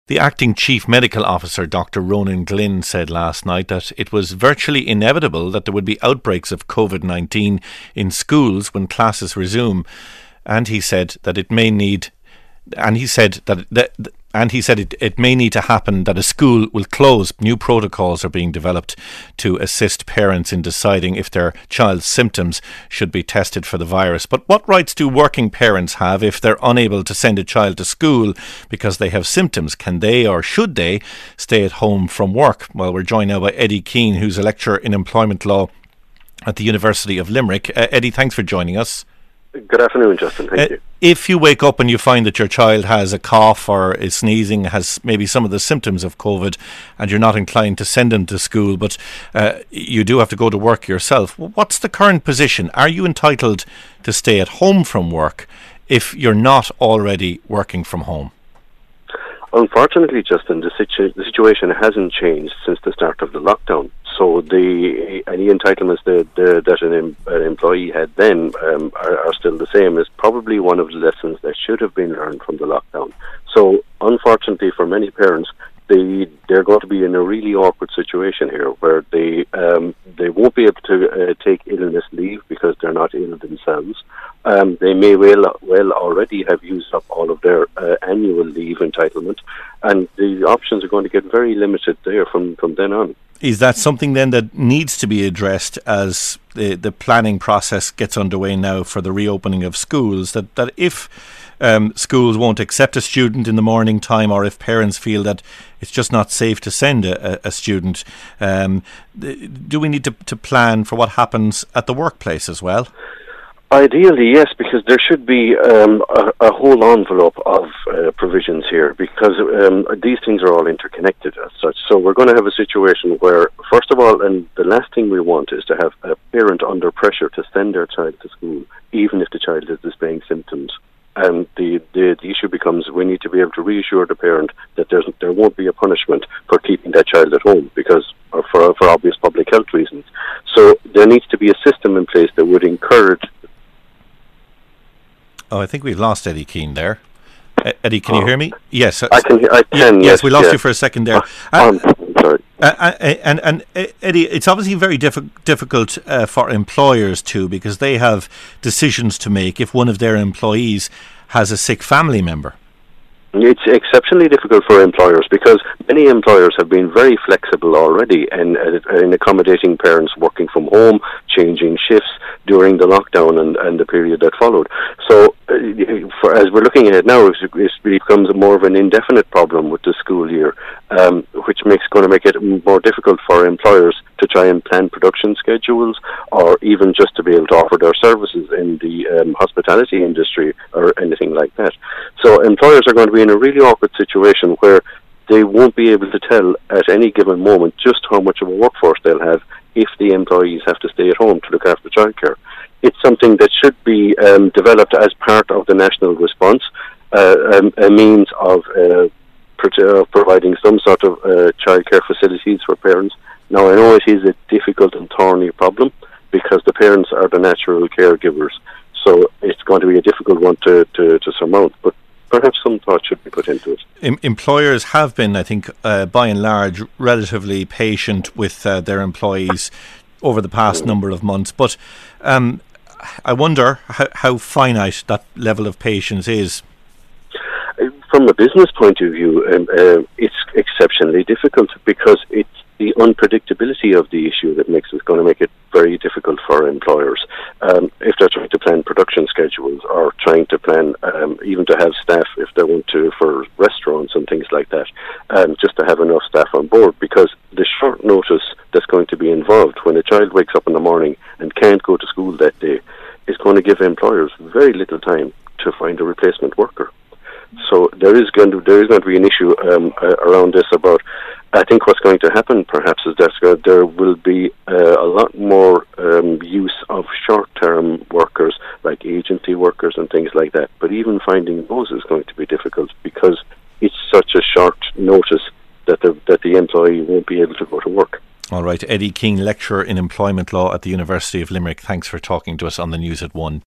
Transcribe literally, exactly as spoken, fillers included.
The acting chief medical officer, Doctor Ronan Glynn, said last night that it was virtually inevitable that there would be outbreaks of COVID nineteen in schools when classes resume, and he said that it may need, and he said that, that and he said it, it may need to happen that a school will close. New protocols are being developed to assist parents in deciding if their child's symptoms should be tested for the virus. But what rights do working parents have if they're unable to send a child to school because they have symptoms? Can they or should they stay at home from work? Well, we're joined now by Eddie Keane, who's a lecturer in employment law at the University of Limerick. Uh, Eddie, thanks for joining us. Good afternoon, Justin. Thank uh, you. If you wake up and you find that your child has a cough or is sneezing, has maybe some of the symptoms of COVID, and you're not inclined to send them to school, but uh, you do have to go to work yourself, what's the current position? Are you entitled to stay at home from work if you're not already working from home? Unfortunately, Justin, the, situ- the situation hasn't changed since the start of the lockdown. So the any entitlements that, the, that an, em- an employee had then um, are, are still the same. Is probably one of the lessons that should have been learned from the lockdown. So unfortunately for many parents, they, they're going to be in a really awkward situation here where they um, they won't be able to uh, take illness leave because they're not ill themselves. Um, they may well, well already have used up all of their uh, annual leave entitlement, and the options are going to get very limited there from, from then on. Is that something then that needs to be addressed as the, the planning process gets underway now for the reopening of schools? That, that if um, schools won't accept a student in the morning time, or if parents feel that it's just not safe to send a, a student, um, do we need to, to plan for what happens at the workplace as well? Ideally, yes, because there should be um, a, a whole envelope of uh, provisions here, because um, these things are all interconnected as such. So we're going to have a situation where, first of all, and the last thing we want is to have a parent under pressure to send their child to school, even if the child is displaying symptoms. And the, the, the issue becomes we need to be able to reassure the parent that there's, there won't be a punishment for keeping that child at home, because or for, for obvious public health reasons. So there needs to be a system in place that would encourage. Oh, I think we've lost Eddie Keane there. Uh, Eddie, can oh. you hear me? Yes. I can. I can. Yes, yes, we lost yes. you for a second there. Uh, um, sorry. Uh, and, and, and Eddie, it's obviously very diff- difficult uh, for employers too, because they have decisions to make if one of their employees has a sick family member. It's exceptionally difficult for employers because many employers have been very flexible already in, in accommodating parents working from home, changing shifts during the lockdown and, and the period that followed. So uh, for, as we're looking at it now, it becomes more of an indefinite problem with the school year, um, which makes going to make it more difficult for employers to try and plan production schedules, or even just to be able to offer their services in the um, hospitality industry or anything like that. So employers are going to be in a really awkward situation where they won't be able to tell at any given moment just how much of a workforce they'll have if the employees have to stay at home to look after childcare. It's something that should be um, developed as part of the national response, uh, um, a means of uh, pro- providing some sort of uh, childcare facilities for parents. Now, I know it is a difficult and thorny problem because the parents are the natural caregivers, so it's going to be a difficult one to, to, to surmount, but perhaps some thought should be put into it. Em- employers have been, I think, uh, by and large, relatively patient with uh, their employees over the past mm. number of months, but um, I wonder how, how finite that level of patience is. From a business point of view, um, uh, it's exceptionally difficult because it's the unpredictability of the issue that makes it going to make it very difficult for employers. Um, if they're trying to plan production schedules or trying to plan um, even to have staff if they want to for restaurants and things like that, um, just to have enough staff on board, because the short notice that's going to be involved when a child wakes up in the morning and can't go to school that day is going to give employers very little time to find a replacement worker. So there is going to there is going to be an issue um, uh, around this about. I think what's going to happen, perhaps, is that uh, there will be uh, a lot more um, use of short-term workers, like agency workers and things like that. But even finding those is going to be difficult because it's such a short notice that the that the employee won't be able to go to work. All right, Eddie Keane, lecturer in employment law at the University of Limerick. Thanks for talking to us on the News at One.